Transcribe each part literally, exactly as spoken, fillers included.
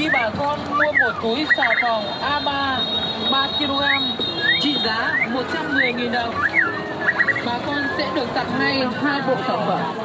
Khi bà con mua một túi xà phòng a ba ba ki lô gam trị giá một trăm mười nghìn đồng, bà con sẽ được tặng ngay hai bộ sản phẩm.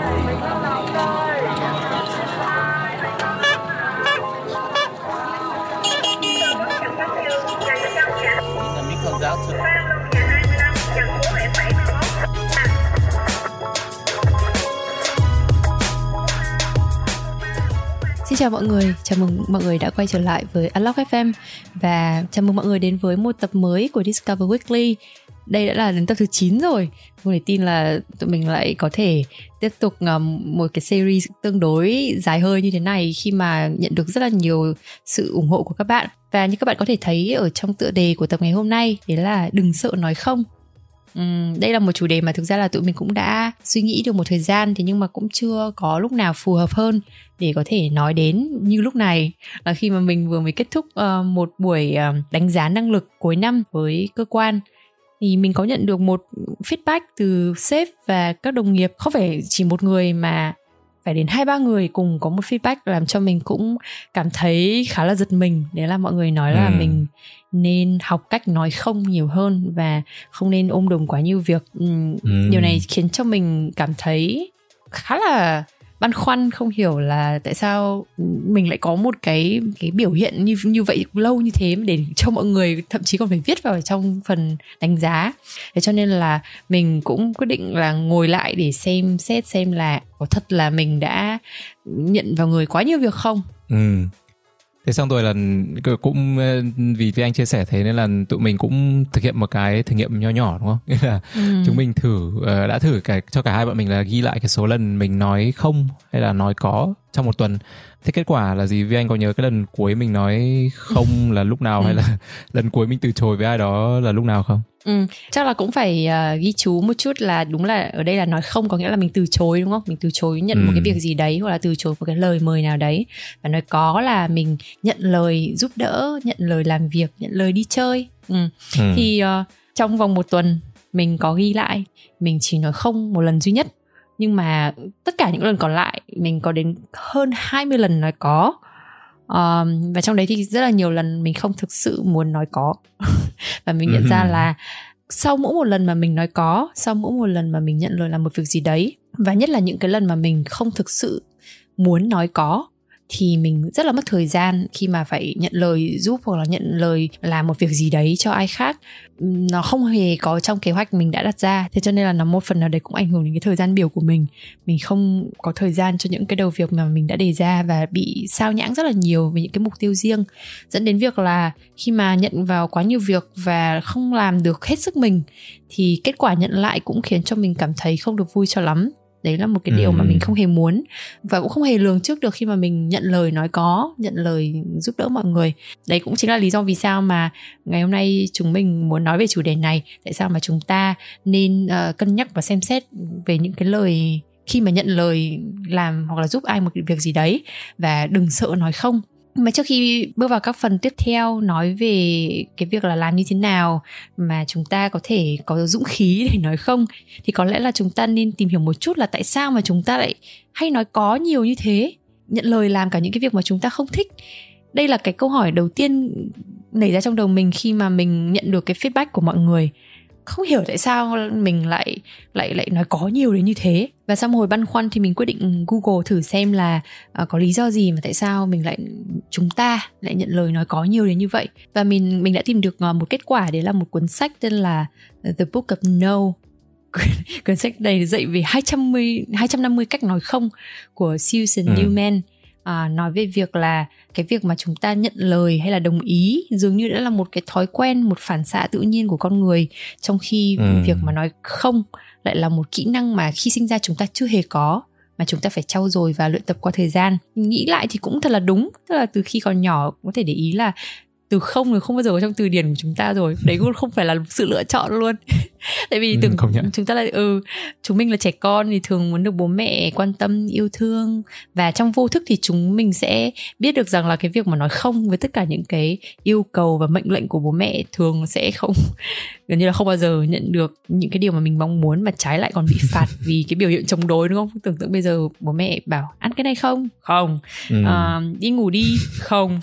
Xin chào mọi người, chào mừng mọi người đã quay trở lại với Unlock ép em và chào mừng mọi người đến với một tập mới của Discover Weekly. Đây đã là đến tập thứ chín rồi. Không thể tin là tụi mình lại có thể tiếp tục một cái series tương đối dài hơi như thế này khi mà nhận được rất là nhiều sự ủng hộ của các bạn. Và như các bạn có thể thấy ở trong tựa đề của tập ngày hôm nay, đấy là đừng sợ nói không. Uhm, đây là một chủ đề mà thực ra là tụi mình cũng đã suy nghĩ được một thời gian, thế nhưng mà cũng chưa có lúc nào phù hợp hơn để có thể nói đến như lúc này, là khi mà mình vừa mới kết thúc uh, một buổi uh, đánh giá năng lực cuối năm với cơ quan. Thì mình có nhận được một feedback từ sếp và các đồng nghiệp, không phải chỉ một người mà phải đến hai ba người cùng có một feedback, làm cho mình cũng cảm thấy khá là giật mình. Đấy là mọi người nói là ừ. mình nên học cách nói không nhiều hơn và không nên ôm đồm quá nhiều việc. ừ. Ừ. Điều này khiến cho mình cảm thấy khá là băn khoăn, không hiểu là tại sao mình lại có một cái cái biểu hiện như như vậy lâu như thế để cho mọi người thậm chí còn phải viết vào trong phần đánh giá. Thế cho nên là mình cũng quyết định là ngồi lại để xem xét xem là có thật là mình đã nhận vào người quá nhiều việc không. Ừ. Thế xong rồi là cũng vì vì anh chia sẻ thế nên là tụi mình cũng thực hiện một cái thử nghiệm nho nhỏ, đúng không? Nghĩa là ừ. chúng mình thử đã thử cả cho cả hai bọn mình là ghi lại cái số lần mình nói không hay là nói có trong một tuần. Thế kết quả là gì? Vì anh có nhớ cái lần cuối mình nói không là lúc nào ừ. hay là lần cuối mình từ chối với ai đó là lúc nào không? Ừ, chắc là cũng phải uh, ghi chú một chút là đúng là ở đây là nói không có nghĩa là mình từ chối, đúng không? Mình từ chối nhận ừ. một cái việc gì đấy, hoặc là từ chối một cái lời mời nào đấy. Và nói có là mình nhận lời giúp đỡ, nhận lời làm việc, nhận lời đi chơi. ừ. Ừ. Thì uh, trong vòng một tuần mình có ghi lại, mình chỉ nói không một lần duy nhất. Nhưng mà tất cả những lần còn lại mình có đến hơn hai mươi lần nói có. Um, và trong đấy thì rất là nhiều lần mình không thực sự muốn nói có. Và mình nhận ra là sau mỗi một lần mà mình nói có, sau mỗi một lần mà mình nhận lời làm một việc gì đấy, và nhất là những cái lần mà mình không thực sự muốn nói có, thì mình rất là mất thời gian khi mà phải nhận lời giúp hoặc là nhận lời làm một việc gì đấy cho ai khác. Nó không hề có trong kế hoạch mình đã đặt ra. Thế cho nên là nó một phần nào đấy cũng ảnh hưởng đến cái thời gian biểu của mình. Mình không có thời gian cho những cái đầu việc mà mình đã đề ra và bị sao nhãng rất là nhiều về những cái mục tiêu riêng, dẫn đến việc là khi mà nhận vào quá nhiều việc và không làm được hết sức mình thì kết quả nhận lại cũng khiến cho mình cảm thấy không được vui cho lắm. Đấy là một cái điều ừ. mà mình không hề muốn và cũng không hề lường trước được khi mà mình nhận lời nói có, nhận lời giúp đỡ mọi người. Đấy cũng chính là lý do vì sao mà ngày hôm nay chúng mình muốn nói về chủ đề này. Tại sao mà chúng ta nên uh, cân nhắc và xem xét về những cái lời khi mà nhận lời làm hoặc là giúp ai một việc gì đấy, và đừng sợ nói không. Mà trước khi bước vào các phần tiếp theo nói về cái việc là làm như thế nào mà chúng ta có thể có dũng khí để nói không, thì có lẽ là chúng ta nên tìm hiểu một chút là tại sao mà chúng ta lại hay nói có nhiều như thế, nhận lời làm cả những cái việc mà chúng ta không thích. Đây là cái câu hỏi đầu tiên nảy ra trong đầu mình khi mà mình nhận được cái feedback của mọi người. Không hiểu tại sao mình lại lại lại nói có nhiều đến như thế. Và sau một hồi băn khoăn thì mình quyết định Google thử xem là uh, có lý do gì mà tại sao mình lại chúng ta lại nhận lời nói có nhiều đến như vậy. Và mình mình đã tìm được uh, một kết quả, đấy là một cuốn sách tên là The Book of No. Cuốn sách này dạy về hai trăm năm mươi cách nói không của Susan ừ. Newman. À, nói về việc là cái việc mà chúng ta nhận lời hay là đồng ý dường như đã là một cái thói quen, một phản xạ tự nhiên của con người, trong khi ừ. việc mà nói không lại là một kỹ năng mà khi sinh ra chúng ta chưa hề có, mà chúng ta phải trau dồi và luyện tập qua thời gian. Mình nghĩ lại thì cũng thật là đúng, tức là từ khi còn nhỏ có thể để ý là từ không thì không bao giờ có trong từ điển của chúng ta rồi. Đấy cũng không phải là sự lựa chọn luôn. Tại vì Ừ, tưởng công nhận. chúng ta là ừ chúng mình là trẻ con thì thường muốn được bố mẹ quan tâm yêu thương, và trong vô thức thì chúng mình sẽ biết được rằng là cái việc mà nói không với tất cả những cái yêu cầu và mệnh lệnh của bố mẹ thường sẽ không gần như là không bao giờ nhận được những cái điều mà mình mong muốn, mà trái lại còn bị phạt vì cái biểu hiện chống đối, đúng không? Tưởng tượng bây giờ bố mẹ bảo ăn cái này không, không, Ừ. uh, đi ngủ đi, không.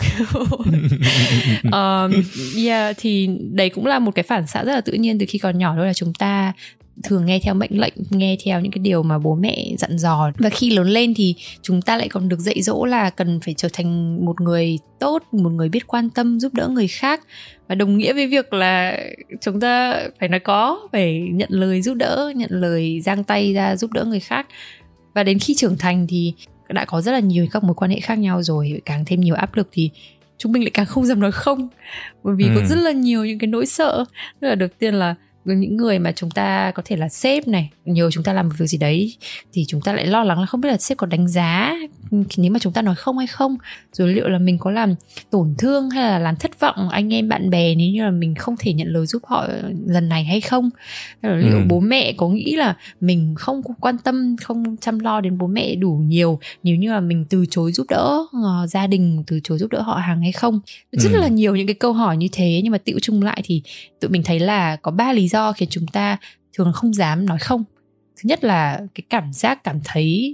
um, yeah, thì đấy cũng là một cái phản xạ rất là tự nhiên từ khi còn nhỏ, đó là chúng ta thường nghe theo mệnh lệnh, nghe theo những cái điều mà bố mẹ dặn dò. Và khi lớn lên thì chúng ta lại còn được dạy dỗ là cần phải trở thành một người tốt, một người biết quan tâm, giúp đỡ người khác. Và đồng nghĩa với việc là chúng ta phải nói có, phải nhận lời giúp đỡ, nhận lời giang tay ra giúp đỡ người khác. Và đến khi trưởng thành thì đã có rất là nhiều các mối quan hệ khác nhau rồi, càng thêm nhiều áp lực thì chúng mình lại càng không dám nói không. Bởi vì ừ. có rất là nhiều những cái nỗi sợ. Tức là đầu tiên là những người mà chúng ta có thể là sếp này, nhờ chúng ta làm một việc gì đấy thì chúng ta lại lo lắng là không biết là sếp có đánh giá nếu mà chúng ta nói không hay không, rồi liệu là mình có làm tổn thương hay là làm thất vọng anh em bạn bè nếu như là mình không thể nhận lời giúp họ lần này hay không, rồi liệu ừ. bố mẹ có nghĩ là mình không quan tâm, không chăm lo đến bố mẹ đủ nhiều nếu như là mình từ chối giúp đỡ uh, gia đình, từ chối giúp đỡ họ hàng hay không. Rất ừ. là nhiều những cái câu hỏi như thế, nhưng mà tựu chung lại thì tụi mình thấy là có ba lý do khiến chúng ta thường không dám nói không. Thứ nhất là cái cảm giác cảm thấy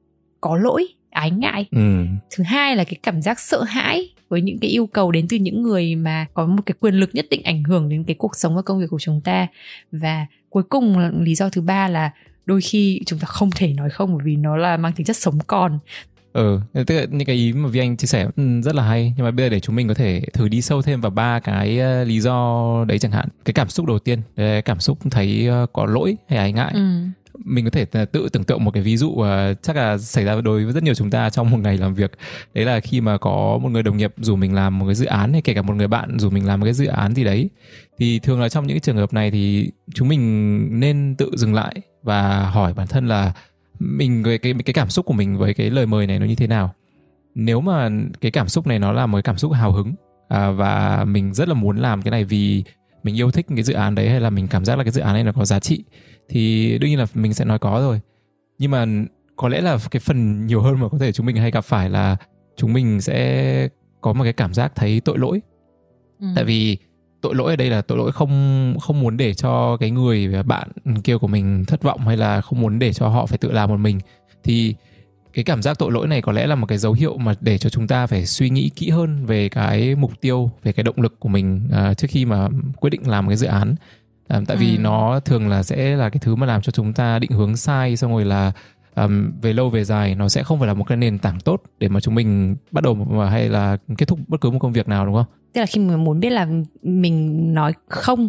có lỗi, ái ngại. ừ. Thứ hai là cái cảm giác sợ hãi với những cái yêu cầu đến từ những người mà có một cái quyền lực nhất định ảnh hưởng đến cái cuộc sống và công việc của chúng ta. Và cuối cùng là lý do thứ ba là đôi khi chúng ta không thể nói không bởi vì nó là mang tính chất sống còn. Ừ, tức là những cái ý mà Vi Anh chia sẻ rất là hay. Nhưng mà bây giờ để chúng mình có thể thử đi sâu thêm vào ba cái uh, lý do đấy chẳng hạn. Cái cảm xúc đầu tiên, đấy, cảm xúc thấy uh, có lỗi hay ái ngại. ừ. Mình có thể tự tưởng tượng một cái ví dụ uh, chắc là xảy ra đối với rất nhiều chúng ta trong một ngày làm việc. Đấy là khi mà có một người đồng nghiệp rủ mình làm một cái dự án, hay kể cả một người bạn rủ mình làm một cái dự án gì đấy. Thì thường là trong những trường hợp này thì chúng mình nên tự dừng lại và hỏi bản thân là mình cái cái cái cảm xúc của mình với cái lời mời này nó như thế nào. Nếu mà cái cảm xúc này nó là một cái cảm xúc hào hứng à, và mình rất là muốn làm cái này vì mình yêu thích cái dự án đấy, hay là mình cảm giác là cái dự án này nó có giá trị, thì đương nhiên là mình sẽ nói có rồi. Nhưng mà có lẽ là cái phần nhiều hơn mà có thể chúng mình hay gặp phải là chúng mình sẽ có một cái cảm giác thấy tội lỗi. ừ. Tại vì tội lỗi ở đây là tội lỗi không không muốn để cho cái người bạn kia của mình thất vọng, hay là không muốn để cho họ phải tự làm một mình. Thì cái cảm giác tội lỗi này có lẽ là một cái dấu hiệu mà để cho chúng ta phải suy nghĩ kỹ hơn về cái mục tiêu, về cái động lực của mình uh, trước khi mà quyết định làm một cái dự án. Uh, tại vì ừ. nó thường là sẽ là cái thứ mà làm cho chúng ta định hướng sai, xong rồi là um, về lâu về dài nó sẽ không phải là một cái nền tảng tốt để mà chúng mình bắt đầu mà hay là kết thúc bất cứ một công việc nào, đúng không? Tức là khi mình muốn biết là mình nói không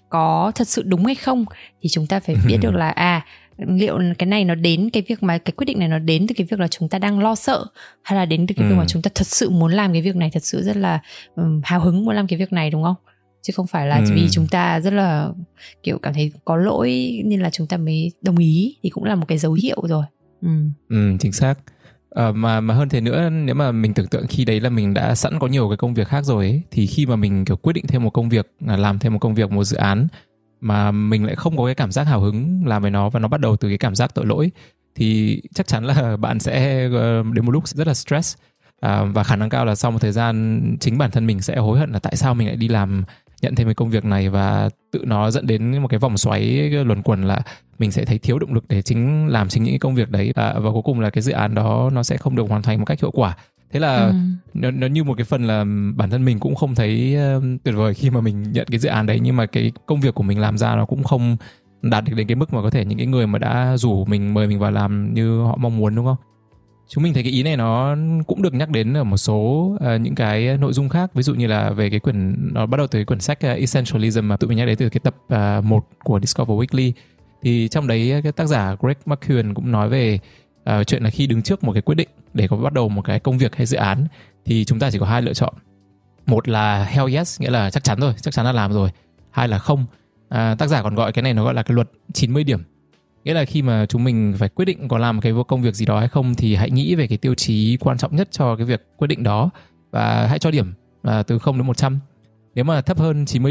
có thật sự đúng hay không thì chúng ta phải biết được là à liệu cái này nó đến cái việc mà cái quyết định này nó đến từ cái việc là chúng ta đang lo sợ, hay là đến từ cái ừ. việc mà chúng ta thật sự muốn làm cái việc này, thật sự rất là um, hào hứng muốn làm cái việc này, đúng không? Chứ không phải là ừ. vì chúng ta rất là kiểu cảm thấy có lỗi nên là chúng ta mới đồng ý, thì cũng là một cái dấu hiệu rồi. ừ. Ừ, chính xác. À, mà mà hơn thế nữa, nếu mà mình tưởng tượng khi đấy là mình đã sẵn có nhiều cái công việc khác rồi ấy, thì khi mà mình kiểu quyết định thêm một công việc, làm thêm một công việc, một dự án mà mình lại không có cái cảm giác hào hứng làm với nó, và nó bắt đầu từ cái cảm giác tội lỗi, thì chắc chắn là bạn sẽ đến một lúc rất là stress. À, và khả năng cao là sau một thời gian chính bản thân mình sẽ hối hận là tại sao mình lại đi làm nhận thêm cái công việc này, và tự nó dẫn đến một cái vòng xoáy luẩn quẩn là mình sẽ thấy thiếu động lực để chính làm chính những cái công việc đấy, à, và cuối cùng là cái dự án đó nó sẽ không được hoàn thành một cách hiệu quả. Thế là ừ. nó, nó như một cái phần là bản thân mình cũng không thấy uh, tuyệt vời khi mà mình nhận cái dự án đấy, nhưng mà cái công việc của mình làm ra nó cũng không đạt được đến cái mức mà có thể những cái người mà đã rủ mình, mời mình vào làm như họ mong muốn, đúng không? Chúng mình thấy cái ý này nó cũng được nhắc đến ở một số uh, những cái nội dung khác. Ví dụ như là về cái quyển, nó bắt đầu từ cái quyển sách uh, Essentialism mà tụi mình nhắc đến từ cái tập uh, một của Discover Weekly. Thì trong đấy cái tác giả Greg McKeown cũng nói về uh, chuyện là khi đứng trước một cái quyết định để có bắt đầu một cái công việc hay dự án, thì chúng ta chỉ có hai lựa chọn. Một là hell yes, nghĩa là chắc chắn rồi, chắc chắn là làm rồi. Hai là không. Uh, tác giả còn gọi cái này nó gọi là cái luật chín mươi điểm. Nghĩa là khi mà chúng mình phải quyết định có làm cái công việc gì đó hay không, thì hãy nghĩ về cái tiêu chí quan trọng nhất cho cái việc quyết định đó và hãy cho điểm à, từ không đến một trăm. Nếu mà thấp hơn chín mươi điểm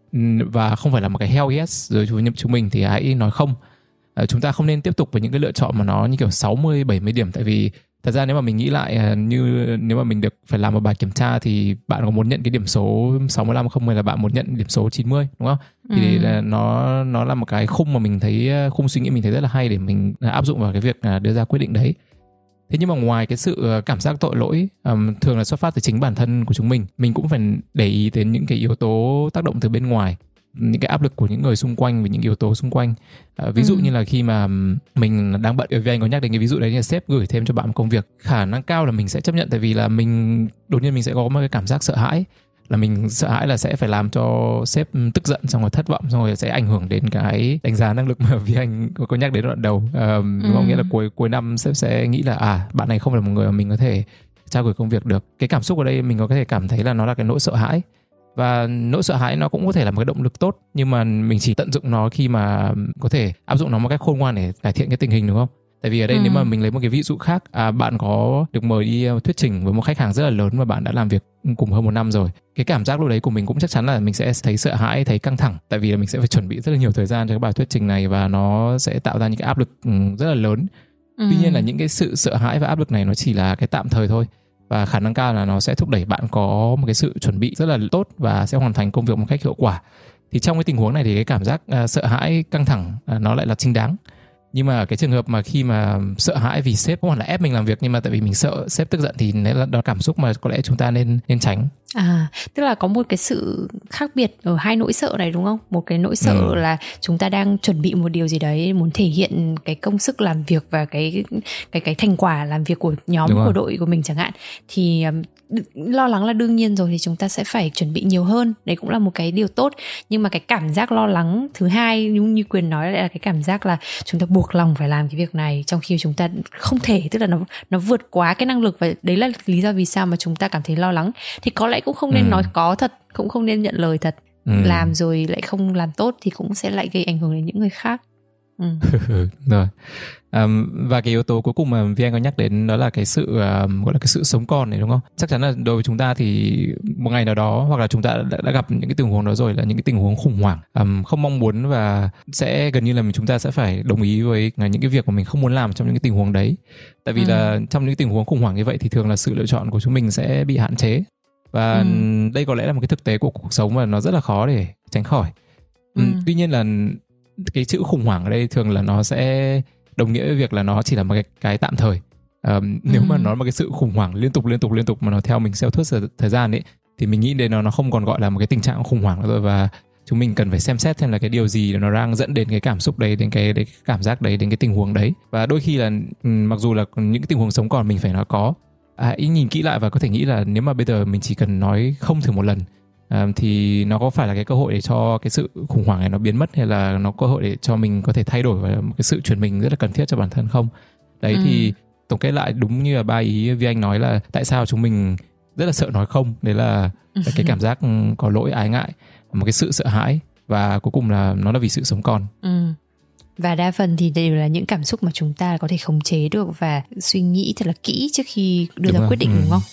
và không phải là một cái hell yes rồi chúng, chúng mình thì hãy nói không. À, chúng ta không nên tiếp tục với những cái lựa chọn mà nó như kiểu sáu mươi, bảy mươi điểm. Tại vì thật ra nếu mà mình nghĩ lại, như nếu mà mình được phải làm một bài kiểm tra thì bạn có muốn nhận cái điểm số sáu mươi lăm không, hay là bạn muốn nhận điểm số chín mươi, đúng không? Thì ừ. nó nó là một cái khung mà mình thấy, khung suy nghĩ mình thấy rất là hay để mình áp dụng vào cái việc đưa ra quyết định đấy. Thế nhưng mà ngoài cái sự cảm giác tội lỗi um, thường là xuất phát từ chính bản thân của chúng mình, mình cũng phải để ý đến những cái yếu tố tác động từ bên ngoài, những cái áp lực của những người xung quanh và những yếu tố xung quanh. À, ví dụ ừ. như là khi mà mình đang bận, vì anh có nhắc đến cái ví dụ đấy, như là sếp gửi thêm cho bạn một công việc, khả năng cao là mình sẽ chấp nhận, tại vì là mình đột nhiên mình sẽ có một cái cảm giác sợ hãi, là mình sợ hãi là sẽ phải làm cho sếp tức giận, xong rồi thất vọng, xong rồi sẽ ảnh hưởng đến cái đánh giá năng lực mà vì anh có nhắc đến đoạn đầu. À, ừ. Có nghĩa là cuối cuối năm sếp sẽ nghĩ là à bạn này không phải là một người mà mình có thể trao gửi công việc được. Cái cảm xúc ở đây mình có thể cảm thấy là nó là cái nỗi sợ hãi. Và nỗi sợ hãi nó cũng có thể là một cái động lực tốt, nhưng mà mình chỉ tận dụng nó khi mà có thể áp dụng nó một cách khôn ngoan để cải thiện cái tình hình, đúng không? Tại vì ở đây ừ. nếu mà mình lấy một cái ví dụ khác, à, bạn có được mời đi thuyết trình với một khách hàng rất là lớn và bạn đã làm việc cùng hơn một năm rồi. Cái cảm giác lúc đấy của mình cũng chắc chắn là mình sẽ thấy sợ hãi, thấy căng thẳng, tại vì là mình sẽ phải chuẩn bị rất là nhiều thời gian cho cái bài thuyết trình này và nó sẽ tạo ra những cái áp lực rất là lớn. Ừ. Tuy nhiên là những cái sự sợ hãi và áp lực này nó chỉ là cái tạm thời thôi, và khả năng cao là nó sẽ thúc đẩy bạn có một cái sự chuẩn bị rất là tốt và sẽ hoàn thành công việc một cách hiệu quả. Thì trong cái tình huống này thì cái cảm giác uh, sợ hãi, căng thẳng uh, nó lại là chính đáng. Nhưng mà cái trường hợp mà khi mà sợ hãi vì sếp không hẳn là ép mình làm việc, nhưng mà tại vì mình sợ sếp tức giận, thì đấy là đó cảm xúc mà có lẽ chúng ta nên nên tránh. À, tức là có một cái sự khác biệt ở hai nỗi sợ này, đúng không? Một cái nỗi sợ ừ. là chúng ta đang chuẩn bị một điều gì đấy, muốn thể hiện cái công sức làm việc và cái cái cái thành quả làm việc của nhóm, của đội của mình chẳng hạn. Thì um, lo lắng là đương nhiên rồi, thì chúng ta sẽ phải chuẩn bị nhiều hơn. Đấy cũng là một cái điều tốt. Nhưng mà cái cảm giác lo lắng thứ hai, như, như Quyền nói, lại là cái cảm giác là chúng ta buộc lòng phải làm cái việc này trong khi chúng ta không thể, tức là nó nó vượt quá cái năng lực, và đấy là lý do vì sao mà chúng ta cảm thấy lo lắng. Thì có lẽ cũng không nên ừ. nói có thật, cũng không nên nhận lời thật. ừ. Làm rồi lại không làm tốt thì cũng sẽ lại gây ảnh hưởng đến những người khác. ừ. Rồi. Um, và cái yếu tố cuối cùng mà Vi Anh có nhắc đến đó là cái sự um, gọi là cái sự sống còn này, đúng không? Chắc chắn là đối với chúng ta thì một ngày nào đó, hoặc là chúng ta đã, đã gặp những cái tình huống đó rồi, là những cái tình huống khủng hoảng, um, không mong muốn, và sẽ gần như là chúng ta sẽ phải đồng ý với những cái việc mà mình không muốn làm trong những cái tình huống đấy. Tại vì ừ. là trong những tình huống khủng hoảng như vậy thì thường là sự lựa chọn của chúng mình sẽ bị hạn chế. Và ừ. đây có lẽ là một cái thực tế của cuộc sống mà nó rất là khó để tránh khỏi. ừ. Tuy nhiên là cái chữ khủng hoảng ở đây thường là nó sẽ đồng nghĩa với việc là nó chỉ là một cái, cái tạm thời. Um, nếu ừ. mà nó là một cái sự khủng hoảng liên tục liên tục liên tục mà nó theo mình theo suốt thời gian ấy, thì mình nghĩ đến nó nó không còn gọi là một cái tình trạng khủng hoảng nữa rồi, và chúng mình cần phải xem xét xem là cái điều gì nó đang dẫn đến cái cảm xúc đấy, đến cái, đến cái cảm giác đấy, đến cái tình huống đấy. Và đôi khi là mặc dù là những cái tình huống sống còn mình phải nói có, à, ý nhìn kỹ lại và có thể nghĩ là nếu mà bây giờ mình chỉ cần nói không thử một lần, À, thì nó có phải là cái cơ hội để cho cái sự khủng hoảng này nó biến mất, hay là nó cơ hội để cho mình có thể thay đổi và một cái sự chuyển mình rất là cần thiết cho bản thân không? Đấy ừ. thì tổng kết lại đúng như là ba ý Vi Anh nói là tại sao chúng mình rất là sợ nói không. Đấy là, là cái cảm giác có lỗi, ái ngại, một cái sự sợ hãi, và cuối cùng là nó là vì sự sống còn. Ừ. Và đa phần thì đều là những cảm xúc mà chúng ta có thể khống chế được và suy nghĩ thật là kỹ trước khi đưa đúng ra rồi. quyết định, ừ. đúng không?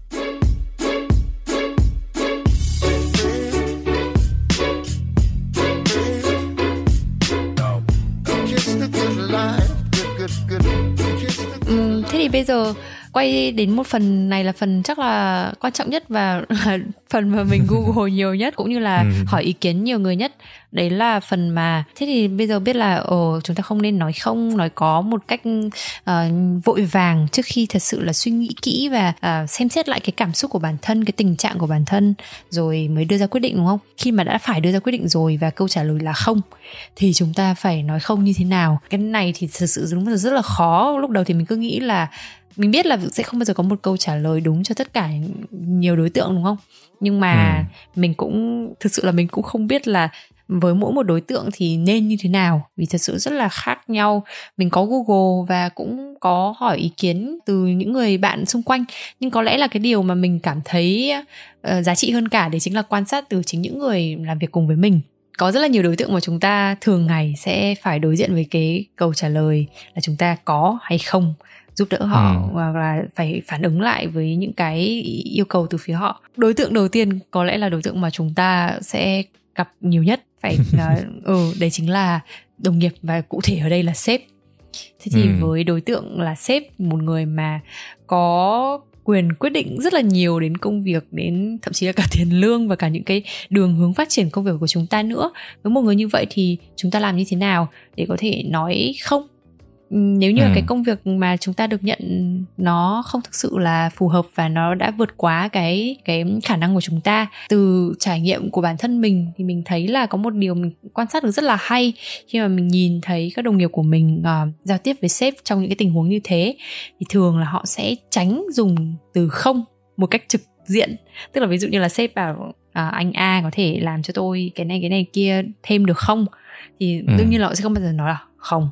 Ừ, thế thì bây giờ quay đến một phần này là phần chắc là quan trọng nhất và phần mà mình Google nhiều nhất, cũng như là ừ. hỏi ý kiến nhiều người nhất. Đấy là phần mà thế thì bây giờ biết là ồ, chúng ta không nên nói không, nói có một cách uh, vội vàng, trước khi thật sự là suy nghĩ kỹ và uh, xem xét lại cái cảm xúc của bản thân, cái tình trạng của bản thân, rồi mới đưa ra quyết định, đúng không? Khi mà đã phải đưa ra quyết định rồi và câu trả lời là không, thì chúng ta phải nói không như thế nào? Cái này thì thật sự đúng là rất là khó. Lúc đầu thì mình cứ nghĩ là mình biết là sẽ không bao giờ có một câu trả lời đúng cho tất cả nhiều đối tượng, đúng không? Nhưng mà ừ. mình cũng thực sự là mình cũng không biết là với mỗi một đối tượng thì nên như thế nào, vì thật sự rất là khác nhau. Mình có Google và cũng có hỏi ý kiến từ những người bạn xung quanh, nhưng có lẽ là cái điều mà mình cảm thấy uh, giá trị hơn cả đấy chính là quan sát từ chính những người làm việc cùng với mình. Có rất là nhiều đối tượng mà chúng ta thường ngày sẽ phải đối diện với cái câu trả lời là chúng ta có hay không giúp đỡ họ, ừ. hoặc là phải phản ứng lại với những cái yêu cầu từ phía họ. Đối tượng đầu tiên có lẽ là đối tượng mà chúng ta sẽ gặp nhiều nhất phải uh, ừ đấy chính là đồng nghiệp, và cụ thể ở đây là sếp. Thế thì ừ. với đối tượng là sếp, một người mà có quyền quyết định rất là nhiều đến công việc, đến thậm chí là cả tiền lương và cả những cái đường hướng phát triển công việc của chúng ta nữa. Với một người như vậy thì chúng ta làm như thế nào để có thể nói không? Nếu như ừ. cái công việc mà chúng ta được nhận nó không thực sự là phù hợp và nó đã vượt quá cái cái khả năng của chúng ta. Từ trải nghiệm của bản thân mình thì mình thấy là có một điều mình quan sát được rất là hay khi mà mình nhìn thấy các đồng nghiệp của mình uh, giao tiếp với sếp trong những cái tình huống như thế, thì thường là họ sẽ tránh dùng từ không một cách trực diện. Tức là ví dụ như là sếp bảo uh, anh A có thể làm cho tôi cái này cái này kia thêm được không, thì ừ. đương nhiên là họ sẽ không bao giờ nói là không.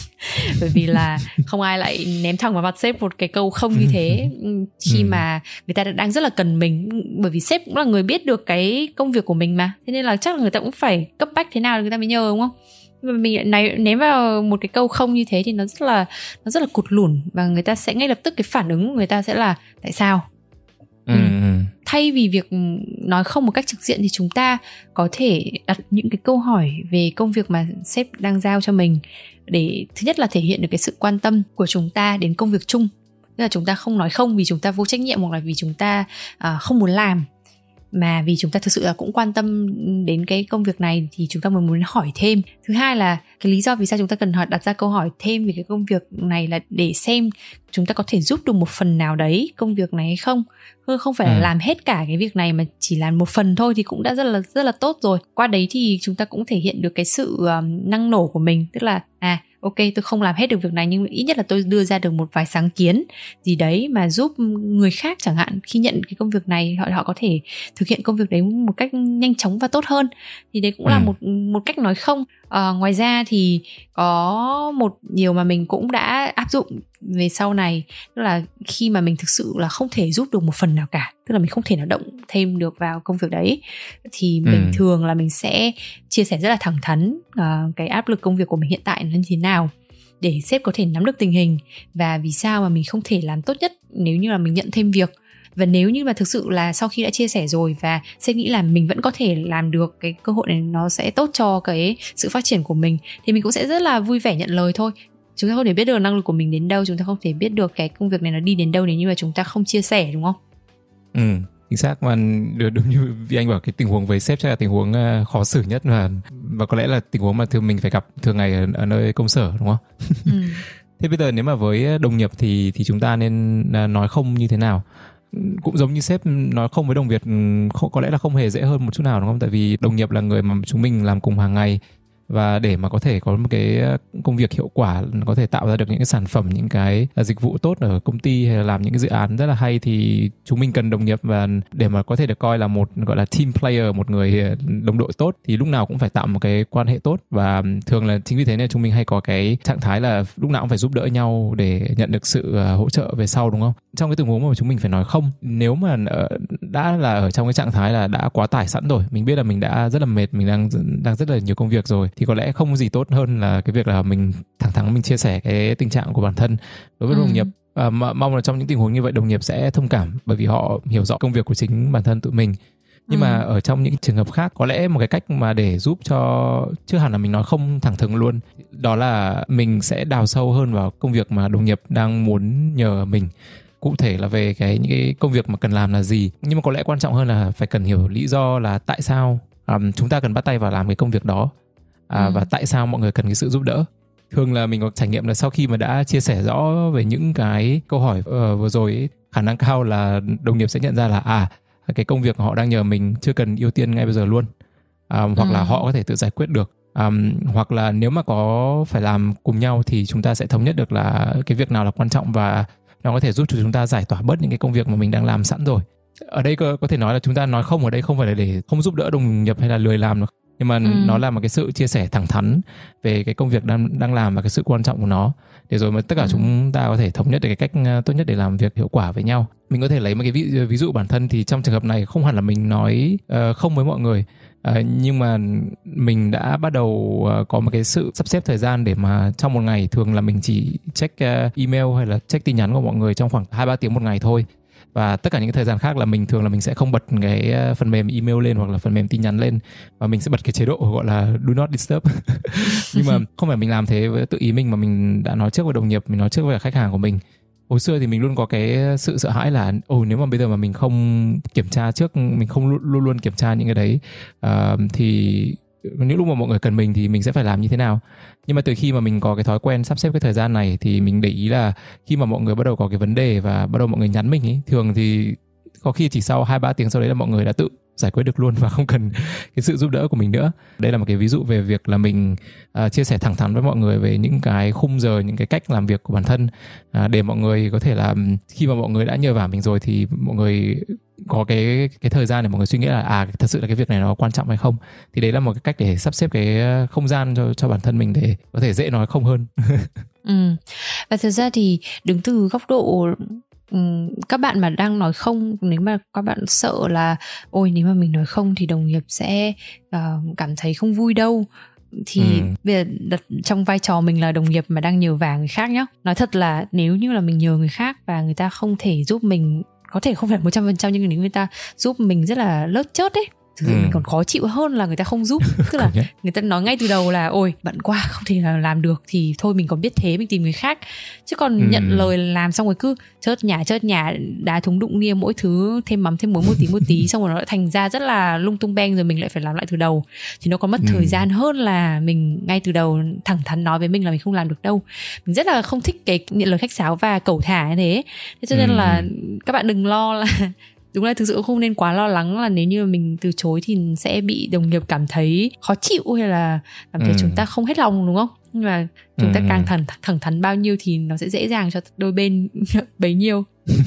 Bởi vì là không ai lại ném thẳng vào mặt sếp một cái câu không như thế khi mà người ta đang rất là cần mình. Bởi vì sếp cũng là người biết được cái công việc của mình mà, thế nên là chắc là người ta cũng phải cấp bách thế nào người ta mới nhờ, đúng không? Nhưng mà mình lại ném vào một cái câu không như thế thì nó rất là nó rất là cụt lủn, và người ta sẽ ngay lập tức cái phản ứng của người ta sẽ là tại sao? Ừ. Ừ. Thay vì việc nói không một cách trực diện thì chúng ta có thể đặt những cái câu hỏi về công việc mà sếp đang giao cho mình, để thứ nhất là thể hiện được cái sự quan tâm của chúng ta đến công việc chung. Tức là chúng ta không nói không vì chúng ta vô trách nhiệm hoặc là vì chúng ta à, không muốn làm, mà vì chúng ta thực sự là cũng quan tâm đến cái công việc này thì chúng ta mới muốn hỏi thêm. Thứ hai là cái lý do vì sao chúng ta cần hỏi đặt ra câu hỏi thêm về cái công việc này là để xem chúng ta có thể giúp được một phần nào đấy công việc này hay không. Không phải là ừ. làm hết cả cái việc này mà chỉ làm một phần thôi thì cũng đã rất là rất là tốt rồi. Qua đấy thì chúng ta cũng thể hiện được cái sự um, năng nổ của mình, tức là à ok, tôi không làm hết được việc này nhưng ít nhất là tôi đưa ra được một vài sáng kiến gì đấy mà giúp người khác chẳng hạn khi nhận cái công việc này họ họ có thể thực hiện công việc đấy một cách nhanh chóng và tốt hơn. Thì đấy cũng ừ. là một một cách nói không. À, ngoài ra thì có một điều mà mình cũng đã áp dụng về sau này, tức là khi mà mình thực sự là không thể giúp được một phần nào cả, tức là mình không thể nào động thêm được vào công việc đấy, thì mình ừ. thường là mình sẽ chia sẻ rất là thẳng thắn uh, cái áp lực công việc của mình hiện tại nó như thế nào, để sếp có thể nắm được tình hình và vì sao mà mình không thể làm tốt nhất nếu như là mình nhận thêm việc. Và nếu như mà thực sự là sau khi đã chia sẻ rồi và sếp nghĩ là mình vẫn có thể làm được, cái cơ hội này nó sẽ tốt cho cái sự phát triển của mình, thì mình cũng sẽ rất là vui vẻ nhận lời thôi. Chúng ta không thể biết được năng lực của mình đến đâu, chúng ta không thể biết được cái công việc này nó đi đến đâu nếu như mà chúng ta không chia sẻ, đúng không? Ừ, chính xác. Mà đúng như vì anh bảo, cái tình huống với sếp chắc là tình huống khó xử nhất, và và có lẽ là tình huống mà thường mình phải gặp thường ngày ở, ở nơi công sở, đúng không? Ừ. Thế bây giờ nếu mà với đồng nghiệp thì thì chúng ta nên nói không như thế nào? Cũng giống như sếp nói không với đồng nghiệp, không, có lẽ là không hề dễ hơn một chút nào, đúng không? Tại vì đồng nghiệp là người mà chúng mình làm cùng hàng ngày, và để mà có thể có một cái công việc hiệu quả, có thể tạo ra được những cái sản phẩm, những cái dịch vụ tốt ở công ty hay là làm những cái dự án rất là hay, thì chúng mình cần đồng nghiệp. Và để mà có thể được coi là một gọi là team player, một người đồng đội tốt, thì lúc nào cũng phải tạo một cái quan hệ tốt. Và thường là chính vì thế nên chúng mình hay có cái trạng thái là lúc nào cũng phải giúp đỡ nhau để nhận được sự hỗ trợ về sau, đúng không? Trong cái tình huống mà chúng mình phải nói không, nếu mà đã là ở trong cái trạng thái là đã quá tải sẵn rồi, mình biết là mình đã rất là mệt, mình đang đang rất là nhiều công việc rồi, thì có lẽ không có gì tốt hơn là cái việc là mình thẳng thắn mình chia sẻ cái tình trạng của bản thân đối với ừ. đồng nghiệp. À, mong là trong những tình huống như vậy đồng nghiệp sẽ thông cảm, bởi vì họ hiểu rõ công việc của chính bản thân tụi mình. Nhưng ừ. mà ở trong những trường hợp khác, có lẽ một cái cách mà để giúp cho, chưa hẳn là mình nói không thẳng thừng luôn, đó là mình sẽ đào sâu hơn vào công việc mà đồng nghiệp đang muốn nhờ mình. Cụ thể là về cái những cái công việc mà cần làm là gì, nhưng mà có lẽ quan trọng hơn là phải cần hiểu lý do là tại sao um, chúng ta cần bắt tay vào làm cái công việc đó. À, ừ. Và tại sao mọi người cần cái sự giúp đỡ. Thường là mình có trải nghiệm là sau khi mà đã chia sẻ rõ về những cái câu hỏi uh, vừa rồi ấy, khả năng cao là đồng nghiệp sẽ nhận ra là à cái công việc họ đang nhờ mình chưa cần ưu tiên ngay bây giờ luôn, à, hoặc ừ. là họ có thể tự giải quyết được, à, hoặc là nếu mà có phải làm cùng nhau thì chúng ta sẽ thống nhất được là cái việc nào là quan trọng và nó có thể giúp cho chúng ta giải tỏa bớt những cái công việc mà mình đang làm sẵn rồi. Ở đây có, có thể nói là chúng ta nói không ở đây không phải là để không giúp đỡ đồng nghiệp hay là lười làm được, nhưng mà ừ. nó là một cái sự chia sẻ thẳng thắn về cái công việc đang đang làm và cái sự quan trọng của nó, để rồi mà tất cả ừ. chúng ta có thể thống nhất được cái cách tốt nhất để làm việc hiệu quả với nhau. Mình có thể lấy một cái ví, ví dụ bản thân, thì trong trường hợp này không hẳn là mình nói uh, không với mọi người, uh, nhưng mà mình đã bắt đầu uh, có một cái sự sắp xếp thời gian để mà trong một ngày, thường là mình chỉ check uh, email hay là check tin nhắn của mọi người trong khoảng hai ba tiếng một ngày thôi. Và tất cả những cái thời gian khác là mình thường là mình sẽ không bật cái phần mềm email lên hoặc là phần mềm tin nhắn lên, và mình sẽ bật cái chế độ gọi là do not disturb. Nhưng mà không phải mình làm thế với tự ý mình, mà mình đã nói trước với đồng nghiệp, mình nói trước với khách hàng của mình. Hồi xưa thì mình luôn có cái sự sợ hãi là ồ nếu mà bây giờ mà mình không kiểm tra trước, mình không luôn luôn kiểm tra những cái đấy, uh, thì những lúc mà mọi người cần mình thì mình sẽ phải làm như thế nào. Nhưng mà từ khi mà mình có cái thói quen sắp xếp cái thời gian này thì mình để ý là khi mà mọi người bắt đầu có cái vấn đề và bắt đầu mọi người nhắn mình ấy, thường thì có khi chỉ sau hai ba tiếng sau đấy là mọi người đã tự giải quyết được luôn và không cần cái sự giúp đỡ của mình nữa. Đây là một cái ví dụ về việc là mình uh, chia sẻ thẳng thắn với mọi người về những cái khung giờ, những cái cách làm việc của bản thân, uh, để mọi người có thể là khi mà mọi người đã nhờ vả mình rồi thì mọi người có cái cái thời gian để mọi người suy nghĩ là à thật sự là cái việc này nó quan trọng hay không. Thì đấy là một cái cách để sắp xếp cái không gian cho cho bản thân mình để có thể dễ nói không hơn. Ừ. Và thật ra thì đứng từ góc độ Um, các bạn mà đang nói không, nếu mà các bạn sợ là ôi nếu mà mình nói không thì đồng nghiệp sẽ uh, cảm thấy không vui đâu, thì ừ. bây giờ đặt trong vai trò mình là đồng nghiệp mà đang nhờ vả người khác nhá. Nói thật là nếu như là mình nhờ người khác và người ta không thể giúp mình, có thể không phải một trăm phần trăm, nhưng nếu người ta giúp mình rất là lớt chớt ấy, thực sự ừ. mình còn khó chịu hơn là người ta không giúp. Tức là người ta nói ngay từ đầu là ôi bận quá không thể làm được, thì thôi mình còn biết thế mình tìm người khác. Chứ còn ừ. nhận lời làm xong rồi cứ chớt nhả chớt nhả đá thúng đụng nia, mỗi thứ thêm mắm thêm muối một tí một tí xong rồi nó lại thành ra rất là lung tung beng, rồi mình lại phải làm lại từ đầu, thì nó còn mất ừ. thời gian hơn là mình ngay từ đầu thẳng thắn nói với mình là mình không làm được đâu. Mình rất là không thích cái nhận lời khách sáo và cẩu thả như thế. Thế cho nên ừ. là các bạn đừng lo là đúng là thực sự không nên quá lo lắng là nếu như mình từ chối thì sẽ bị đồng nghiệp cảm thấy khó chịu hay là cảm thấy ừ. chúng ta không hết lòng, đúng không? Nhưng mà chúng ta ừ. càng thẳng thẳng thắn bao nhiêu thì nó sẽ dễ dàng cho đôi bên bấy nhiêu.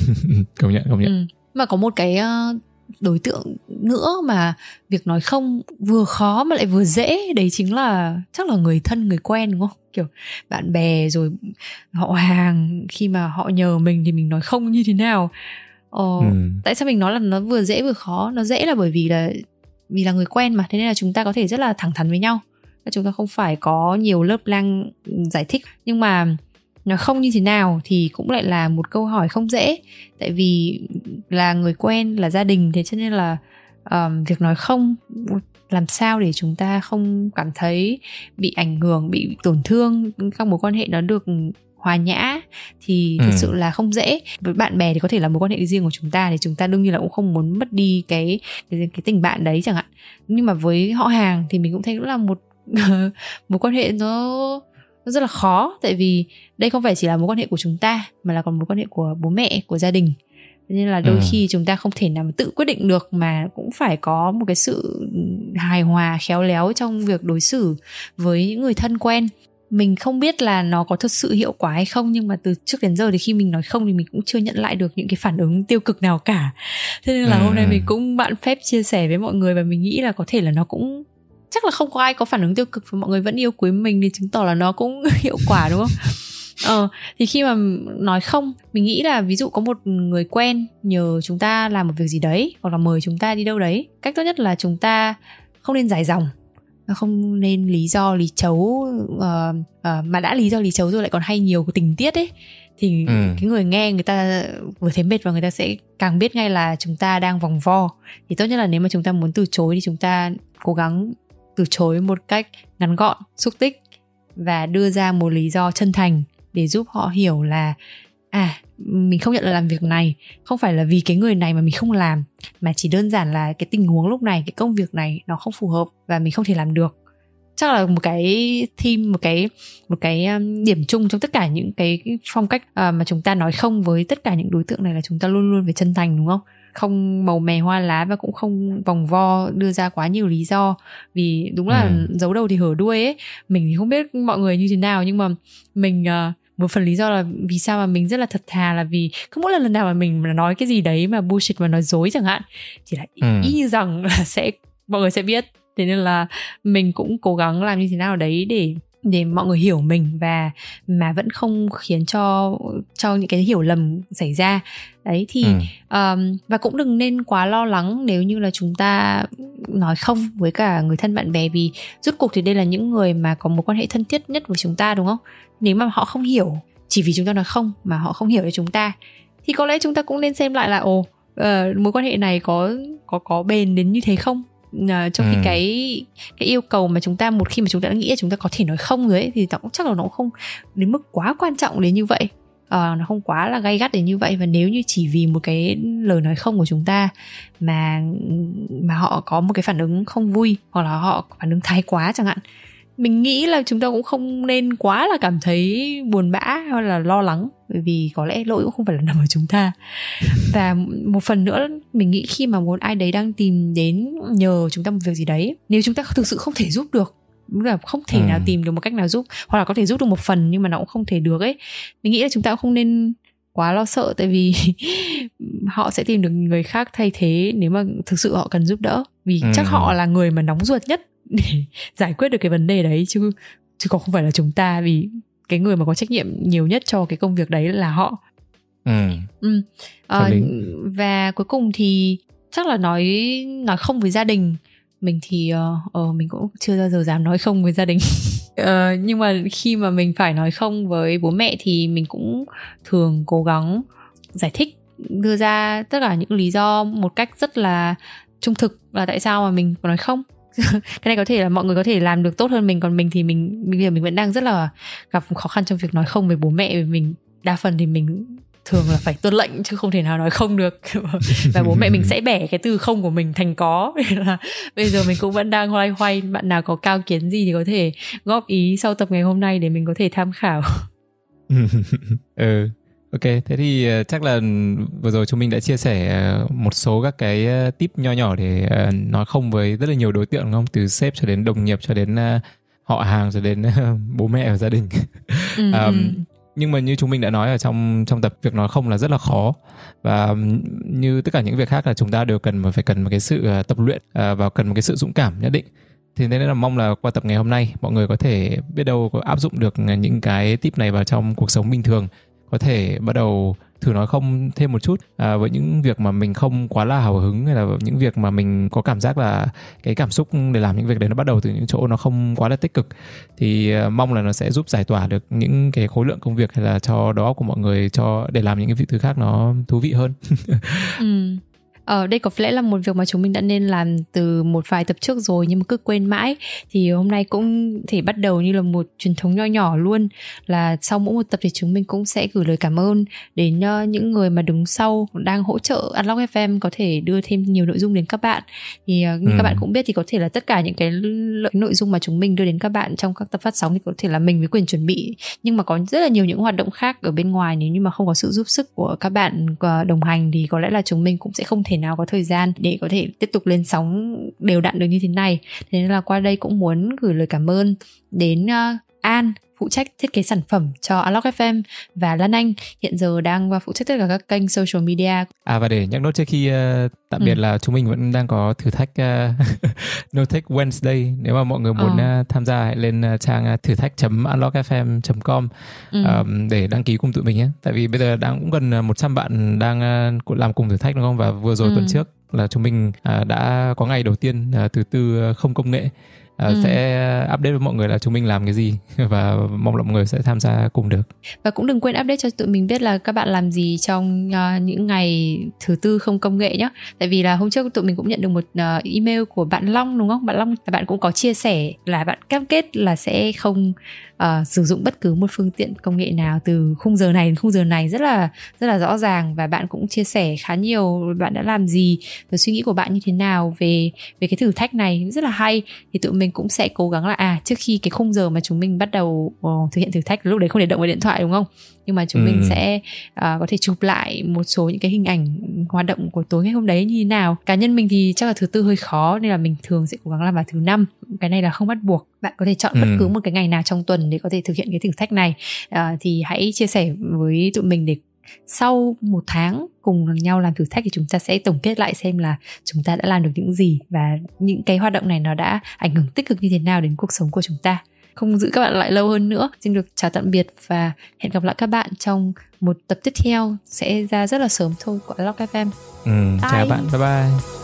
Công nhận, công nhận. Ừ. Mà có một cái đối tượng nữa mà việc nói không vừa khó mà lại vừa dễ, đấy chính là chắc là người thân, người quen, đúng không? Kiểu bạn bè rồi họ hàng, khi mà họ nhờ mình thì mình nói không như thế nào. Ờ, ừ. Tại sao mình nói là nó vừa dễ vừa khó? Nó dễ là bởi vì là vì là người quen mà, thế nên là chúng ta có thể rất là thẳng thắn với nhau, chúng ta không phải có nhiều lớp lang giải thích. Nhưng mà nói không như thế nào thì cũng lại là một câu hỏi không dễ, tại vì là người quen, là gia đình, thế cho nên là um, việc nói không làm sao để chúng ta không cảm thấy bị ảnh hưởng, bị tổn thương, các mối quan hệ nó được hòa nhã thì thực ừ. sự là không dễ. Với bạn bè thì có thể là mối quan hệ riêng của chúng ta, thì chúng ta đương nhiên là cũng không muốn mất đi cái cái, cái tình bạn đấy chẳng hạn. Nhưng mà với họ hàng thì mình cũng thấy cũng là một mối quan hệ nó, nó rất là khó, tại vì đây không phải chỉ là mối quan hệ của chúng ta mà là còn mối quan hệ của bố mẹ, của gia đình. Nên là đôi ừ. khi chúng ta không thể nào mà tự quyết định được, mà cũng phải có một cái sự hài hòa, khéo léo trong việc đối xử với những người thân quen. Mình không biết là nó có thực sự hiệu quả hay không, nhưng mà từ trước đến giờ thì khi mình nói không thì mình cũng chưa nhận lại được những cái phản ứng tiêu cực nào cả. Thế nên là ừ. hôm nay mình cũng mạn phép chia sẻ với mọi người, và mình nghĩ là có thể là nó cũng chắc là không có ai có phản ứng tiêu cực và mọi người vẫn yêu quý mình, thì chứng tỏ là nó cũng hiệu quả, đúng không? Ờ, thì khi mà nói không, mình nghĩ là ví dụ có một người quen nhờ chúng ta làm một việc gì đấy, hoặc là mời chúng ta đi đâu đấy, cách tốt nhất là chúng ta không nên dài dòng, không nên lý do lý chấu, uh, uh, mà đã lý do lý chấu rồi lại còn hay nhiều tình tiết ấy, thì ừ. cái người nghe người ta vừa thấy mệt và người ta sẽ càng biết ngay là chúng ta đang vòng vo. Thì tốt nhất là nếu mà chúng ta muốn từ chối thì chúng ta cố gắng từ chối một cách ngắn gọn, xúc tích, và đưa ra một lý do chân thành để giúp họ hiểu là à, mình không nhận lời làm việc này không phải là vì cái người này mà mình không làm, mà chỉ đơn giản là cái tình huống lúc này, cái công việc này nó không phù hợp và mình không thể làm được. Chắc là một cái theme, một cái một cái điểm chung trong tất cả những cái phong cách mà chúng ta nói không với tất cả những đối tượng này là chúng ta luôn luôn phải chân thành, đúng không? Không màu mè hoa lá và cũng không vòng vo đưa ra quá nhiều lý do. Vì đúng là ừ. giấu đầu thì hở đuôi ấy. Mình thì không biết mọi người như thế nào, nhưng mà mình uh, một phần lý do là vì sao mà mình rất là thật thà là vì cứ mỗi lần lần nào mà mình nói cái gì đấy mà bullshit, mà nói dối chẳng hạn, thì là ừ. y như rằng là sẽ mọi người sẽ biết. Thế nên là mình cũng cố gắng làm như thế nào đấy để để mọi người hiểu mình, và mà vẫn không khiến cho cho những cái hiểu lầm xảy ra đấy. Thì ừ. um, và cũng đừng nên quá lo lắng nếu như là chúng ta nói không với cả người thân bạn bè, vì rốt cuộc thì đây là những người mà có một quan hệ thân thiết nhất với chúng ta, đúng không? Nếu mà họ không hiểu, chỉ vì chúng ta nói không mà họ không hiểu cho chúng ta, thì có lẽ chúng ta cũng nên xem lại là ồ uh, mối quan hệ này có có có bền đến như thế không. Uh, trong khi ừ. cái cái yêu cầu mà chúng ta một khi mà chúng ta đã nghĩ là chúng ta có thể nói không rồi ấy, thì nó cũng chắc là nó cũng không đến mức quá quan trọng đến như vậy. Uh, nó không quá là gay gắt đến như vậy. Và nếu như chỉ vì một cái lời nói không của chúng ta mà mà họ có một cái phản ứng không vui, hoặc là họ phản ứng thái quá chẳng hạn, mình nghĩ là chúng ta cũng không nên quá là cảm thấy buồn bã hay là lo lắng, bởi vì có lẽ lỗi cũng không phải là nằm ở chúng ta. Và một phần nữa, mình nghĩ khi mà một ai đấy đang tìm đến nhờ chúng ta một việc gì đấy, nếu chúng ta thực sự không thể giúp được, đúng là không thể ừ. nào tìm được một cách nào giúp, hoặc là có thể giúp được một phần nhưng mà nó cũng không thể được ấy, mình nghĩ là chúng ta cũng không nên quá lo sợ, tại vì họ sẽ tìm được người khác thay thế nếu mà thực sự họ cần giúp đỡ. Vì ừ. chắc họ là người mà nóng ruột nhất để giải quyết được cái vấn đề đấy, chứ chứ còn không phải là chúng ta, vì cái người mà có trách nhiệm nhiều nhất cho cái công việc đấy là họ. Ừ. Ừ. À, và cuối cùng thì chắc là nói nói không với gia đình. Mình thì uh, uh, mình cũng chưa bao giờ dám nói không với gia đình. uh, nhưng mà khi mà mình phải nói không với bố mẹ thì mình cũng thường cố gắng giải thích, đưa ra tất cả những lý do một cách rất là trung thực là tại sao mà mình nói không. Cái này có thể là mọi người có thể làm được tốt hơn mình, còn mình thì mình bây giờ mình vẫn đang rất là gặp khó khăn trong việc nói không với bố mẹ. Mình đa phần thì mình thường là phải tuân lệnh chứ không thể nào nói không được. Và bố mẹ mình sẽ bẻ cái từ không của mình thành có. Là bây giờ mình cũng vẫn đang loay hoay. Bạn nào có cao kiến gì thì có thể góp ý sau tập ngày hôm nay để mình có thể tham khảo. Ừ. Ok, thế thì uh, chắc là vừa rồi chúng mình đã chia sẻ uh, một số các cái uh, tip nho nhỏ để uh, nói không với rất là nhiều đối tượng, đúng không? Từ sếp cho đến đồng nghiệp, cho đến uh, họ hàng, cho đến uh, bố mẹ ở gia đình. Ừ, um, ừ. Nhưng mà như chúng mình đã nói ở trong trong tập, việc nói không là rất là khó, và như tất cả những việc khác là chúng ta đều cần mà phải cần một cái sự uh, tập luyện uh, và cần một cái sự dũng cảm nhất định. Thì nên là mong là qua tập ngày hôm nay mọi người có thể biết đâu có áp dụng được những cái tip này vào trong cuộc sống bình thường, có thể bắt đầu thử nói không thêm một chút à, với những việc mà mình không quá là hào hứng, hay là những việc mà mình có cảm giác là cái cảm xúc để làm những việc đấy nó bắt đầu từ những chỗ nó không quá là tích cực. Thì uh, mong là nó sẽ giúp giải tỏa được những cái khối lượng công việc, hay là cho đầu óc của mọi người cho để làm những cái thứ khác nó thú vị hơn. Ừ. Ở đây có lẽ là một việc mà chúng mình đã nên làm từ một vài tập trước rồi nhưng mà cứ quên mãi. Thì hôm nay cũng thể bắt đầu như là một truyền thống nho nhỏ luôn, là sau mỗi một tập thì chúng mình cũng sẽ gửi lời cảm ơn đến uh, những người mà đứng sau đang hỗ trợ Unlock ép em có thể đưa thêm nhiều nội dung đến các bạn. Thì uh, như ừ. các bạn cũng biết thì có thể là tất cả những cái nội dung mà chúng mình đưa đến các bạn trong các tập phát sóng thì có thể là mình với quyền chuẩn bị, nhưng mà có rất là nhiều những hoạt động khác ở bên ngoài. Nếu như mà không có sự giúp sức của các bạn uh, đồng hành thì có lẽ là chúng mình cũng sẽ không thể nào có thời gian để có thể tiếp tục lên sóng đều đặn được như thế này. Thế nên là qua đây cũng muốn gửi lời cảm ơn đến uh, An, phụ trách thiết kế sản phẩm cho Unlock ép em, và Lan Anh hiện giờ đang phụ trách tất cả các kênh social media. À, và để nhắc nốt trước khi uh, tạm biệt ừ. là chúng mình vẫn đang có thử thách uh, No Tech Wednesday. Nếu mà mọi người muốn ờ. uh, tham gia, hãy lên uh, trang uh, thử thách chấm unlock f m chấm com ừ. um, để đăng ký cùng tụi mình nhé. Tại vì bây giờ đang cũng gần một trăm bạn đang uh, làm cùng thử thách, đúng không? Và vừa rồi ừ. tuần trước là chúng mình uh, đã có ngày đầu tiên uh, thứ tư uh, không công nghệ. Uh, ừ. Sẽ update với mọi người là chúng mình làm cái gì và mong là mọi người sẽ tham gia cùng được. Và cũng đừng quên update cho tụi mình biết là các bạn làm gì trong uh, những ngày thứ tư không công nghệ nhé. Tại vì là hôm trước tụi mình cũng nhận được một uh, email của bạn Long, đúng không? Bạn Long, bạn cũng có chia sẻ là bạn cam kết là sẽ không uh, sử dụng bất cứ một phương tiện công nghệ nào từ khung giờ này đến khung giờ này, rất là rất là rõ ràng. Và bạn cũng chia sẻ khá nhiều bạn đã làm gì và suy nghĩ của bạn như thế nào về về cái thử thách này, rất là hay. Thì tụi mình cũng sẽ cố gắng là à trước khi cái khung giờ mà chúng mình bắt đầu uh, thực hiện thử thách, lúc đấy không để động vào điện thoại, đúng không? Nhưng mà chúng ừ. mình sẽ uh, có thể chụp lại một số những cái hình ảnh hoạt động của tối ngày hôm đấy như thế nào. Cá nhân mình thì chắc là thứ tư hơi khó, nên là mình thường sẽ cố gắng làm vào thứ năm. Cái này là không bắt buộc, bạn có thể chọn ừ. bất cứ một cái ngày nào trong tuần để có thể thực hiện cái thử thách này. Uh, thì hãy chia sẻ với tụi mình để sau một tháng cùng nhau làm thử thách thì chúng ta sẽ tổng kết lại xem là chúng ta đã làm được những gì và những cái hoạt động này nó đã ảnh hưởng tích cực như thế nào đến cuộc sống của chúng ta. Không giữ các bạn lại lâu hơn nữa, xin được chào tạm biệt và hẹn gặp lại các bạn trong một tập tiếp theo sẽ ra rất là sớm thôi của Unlock ép em. Ừ, chào bạn, bye bye.